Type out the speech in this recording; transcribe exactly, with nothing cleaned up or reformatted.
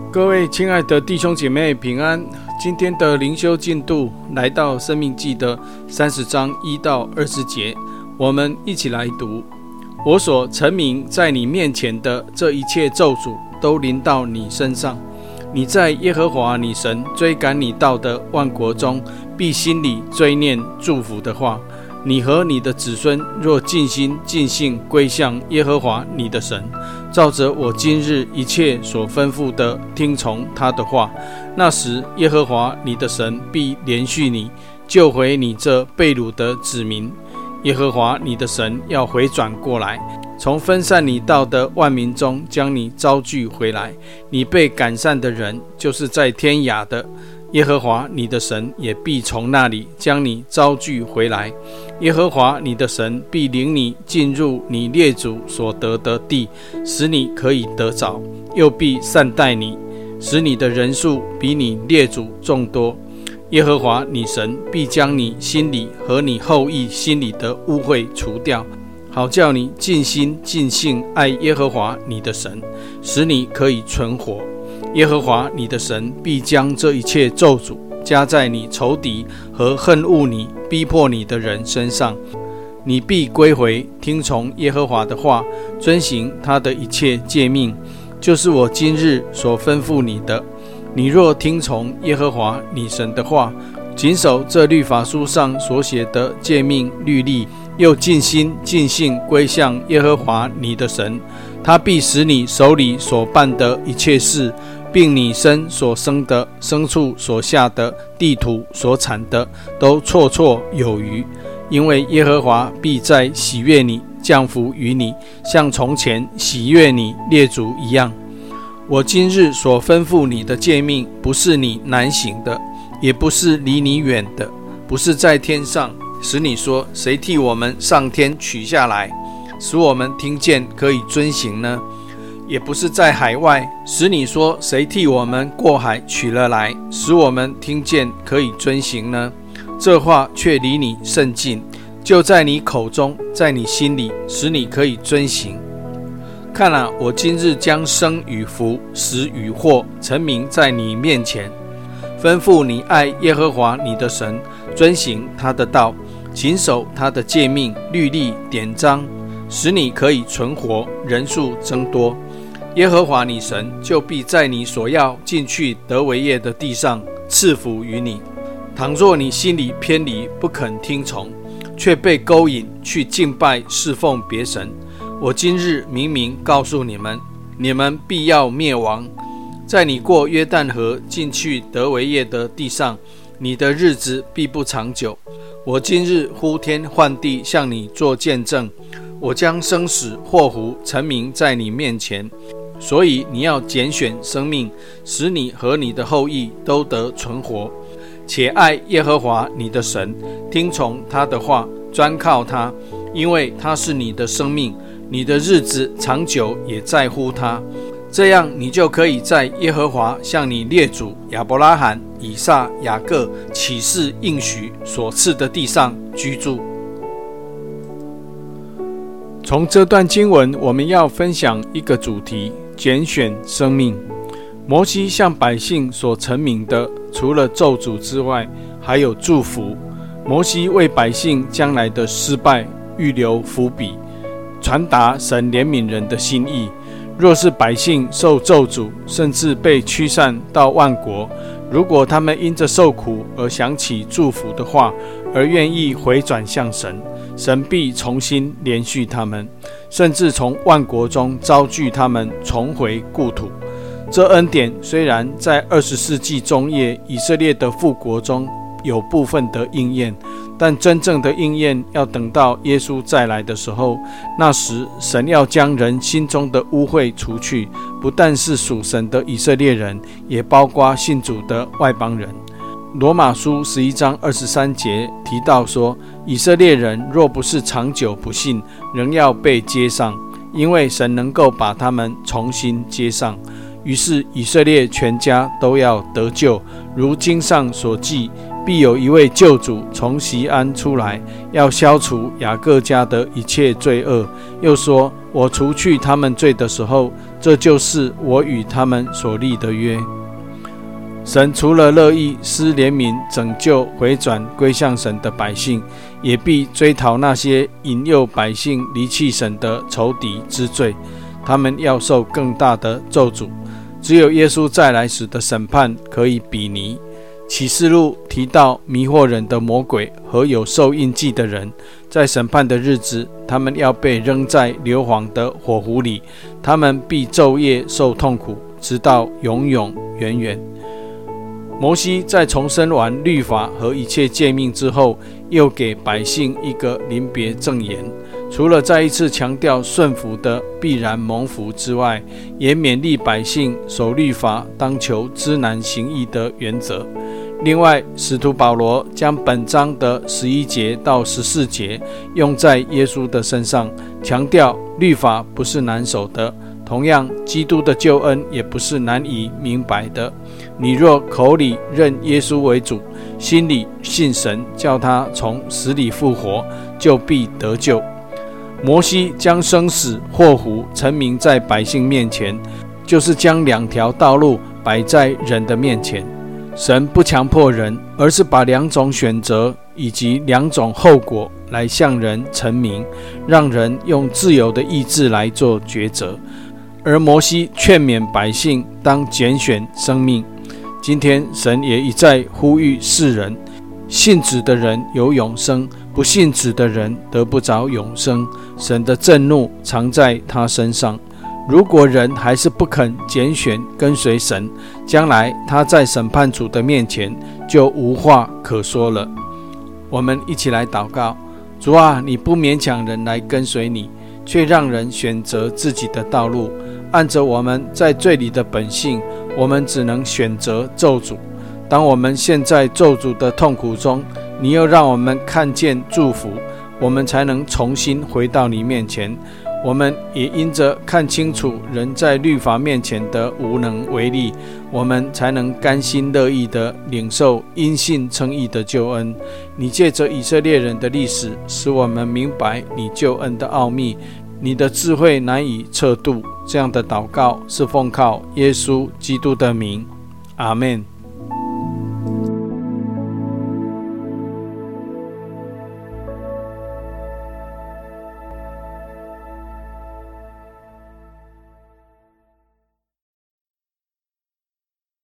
各位亲爱的弟兄姐妹平安，今天的灵修进度来到申命记的三十章一到二十节，我们一起来读。我所陈明在你面前的这一切咒诅都临到你身上，你在耶和华你神追赶你到的万国中，必心里追念祝福的话。你和你的子孙若尽心尽性归向耶和华你的神，照着我今日一切所吩咐的听从他的话，那时耶和华你的神必怜恤你，救回你这被掳的子民。耶和华你的神要回转过来，从分散你到的万民中将你招聚回来。你被赶散的人，就是在天涯的，耶和华你的神也必从那里将你招聚回来。耶和华你的神必领你进入你列祖所得的地，使你可以得着，又必善待你，使你的人数比你列祖众多。耶和华你神必将你心里和你后裔心里的污秽除掉，好叫你尽心尽性爱耶和华你的神，使你可以存活。耶和华你的神必将这一切咒诅加在你仇敌和恨恶你逼迫你的人身上，你必归回听从耶和华的话，遵行他的一切诫命，就是我今日所吩咐你的。你若听从耶和华你神的话，谨守这律法书上所写的诫命律例，又尽心尽性归向耶和华你的神，他必使你手里所办的一切事，并你身所生的、牲畜所下的、地土所产的，都绰绰有余。因为耶和华必在喜悦你，降福于你，像从前喜悦你列祖一样。我今日所吩咐你的诫命，不是你难行的，也不是离你远的，不是在天上，使你说谁替我们上天取下来，使我们听见可以遵行呢？也不是在海外，使你说谁替我们过海取了来，使我们听见可以遵行呢？这话却离你甚近，就在你口中，在你心里，使你可以遵行。看啊，我今日将生与福、死与祸陈明在你面前，吩咐你爱耶和华你的神，遵行他的道，谨守他的诫命、律例、典章，使你可以存活，人数增多。耶和华你神就必在你所要进去得为业的地上赐福于你。倘若你心里偏离，不肯听从，却被勾引去敬拜侍奉别神，我今日明明告诉你们，你们必要灭亡。在你过约旦河进去得为业的地上，你的日子必不长久。我今日呼天唤地向你做见证，我将生死祸福陈明在你面前，所以你要拣选生命，使你和你的后裔都得存活。且爱耶和华你的神，听从他的话，专靠他，因为他是你的生命，你的日子长久也在乎他。这样你就可以在耶和华向你列祖亚伯拉罕、以撒、雅各起誓应许所赐的地上居住。从这段经文，我们要分享一个主题：拣选生命。摩西向百姓所陈明的，除了咒诅之外，还有祝福。摩西为百姓将来的失败预留伏笔，传达神怜悯人的心意。若是百姓受咒诅，甚至被驱散到万国，如果他们因着受苦而想起祝福的话，而愿意回转向神，神必重新怜恤他们，甚至从万国中招聚他们重回故土。这恩典虽然在二十世纪中叶以色列的复国中有部分的应验，但真正的应验要等到耶稣再来的时候。那时神要将人心中的污秽除去，不但是属神的以色列人，也包括信主的外邦人。罗马书十一章二十三节提到说，以色列人若不是长久不信，仍要被接上，因为神能够把他们重新接上。于是以色列全家都要得救，如经上所记，必有一位救主从锡安出来，要消除雅各家的一切罪恶。又说，我除去他们罪的时候， 这就是我与他们所立的约。神除了乐意施怜悯拯救回转归向神的百姓，也必追讨那些引诱百姓离弃神的仇敌之罪，他们要受更大的咒诅。只有耶稣再来时的审判可以比拟。启示录提到迷惑人的魔鬼和有受印记的人，在审判的日子，他们要被扔在硫磺的火湖里，他们必昼夜受痛苦，直到永永远远。摩西在重申完律法和一切诫命之后，又给百姓一个临别赠言，除了再一次强调顺服的必然蒙福之外，也勉励百姓守律法当求知难行易的原则。另外，使徒保罗将本章的十一节到十四节用在耶稣的身上，强调律法不是难守的，同样基督的救恩也不是难以明白的。你若口里认耶稣为主，心里信神叫他从死里复活，就必得救。摩西将生死祸福陈明在百姓面前，就是将两条道路摆在人的面前。神不强迫人，而是把两种选择以及两种后果来向人陈明，让人用自由的意志来做抉择。而摩西劝勉百姓当拣选生命。今天神也一再呼吁世人，信子的人有永生，不信子的人得不着永生。神的震怒藏在他身上。如果人还是不肯拣选跟随神，将来他在审判主的面前就无话可说了。我们一起来祷告。主啊，你不勉强人来跟随你，却让人选择自己的道路。按着我们在罪里的本性，我们只能选择咒诅。当我们陷在咒诅的痛苦中，你又让我们看见祝福，我们才能重新回到你面前。我们也因着看清楚人在律法面前的无能为力，我们才能甘心乐意地领受因信称义的救恩。你借着以色列人的历史，使我们明白你救恩的奥秘，你的智慧难以测度。这样的祷告是奉靠耶稣基督的名，阿们。